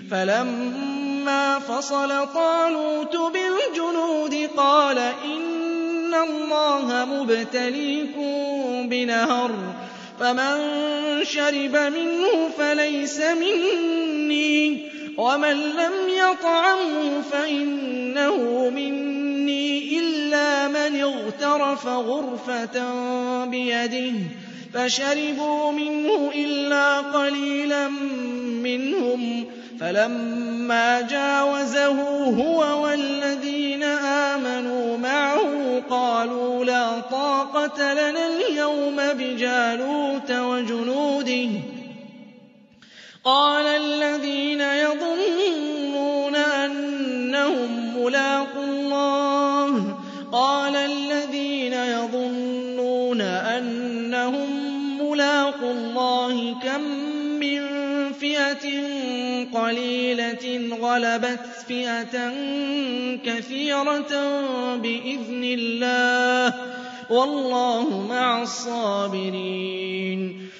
فَلَمَّا فَصَلَ طَالُوتُ بِالْجُنُودِ قَالَ إِنَّ اللَّهَ مُبْتَلِيكُم بِنَهَرٍ فَمَن شَرِبَ مِنْهُ فَلَيْسَ مِنِّي وَمَن لَّمْ يَطْعَمْهُ فَإِنَّهُ مِنِّي إِلَّا مَنِ اغْتَرَفَ غُرْفَةً بِيَدِهِ فَشَرِبُوا مِنْهُ إِلَّا قَلِيلًا مِّنْهُمْ فَلَمَّا جَاوَزَهُ هُوَ وَالَّذِينَ آمَنُوا مَعَهُ قَالُوا لَا طَاقَةَ لَنَا الْيَوْمَ بِجَالُوتَ وَجُنُودِهِ قَالَ الَّذِينَ يَظُنُّونَ أَنَّهُم مُّلَاقُو اللَّهِ كَم مِّن فِئَةٍ قَلِيلَةٍ غَلَبَتْ فِئَةً كَثِيرَةً بِإِذْنِ اللَّهِ ۗ وَاللَّهُ مَعَ الصَّابِرِينَ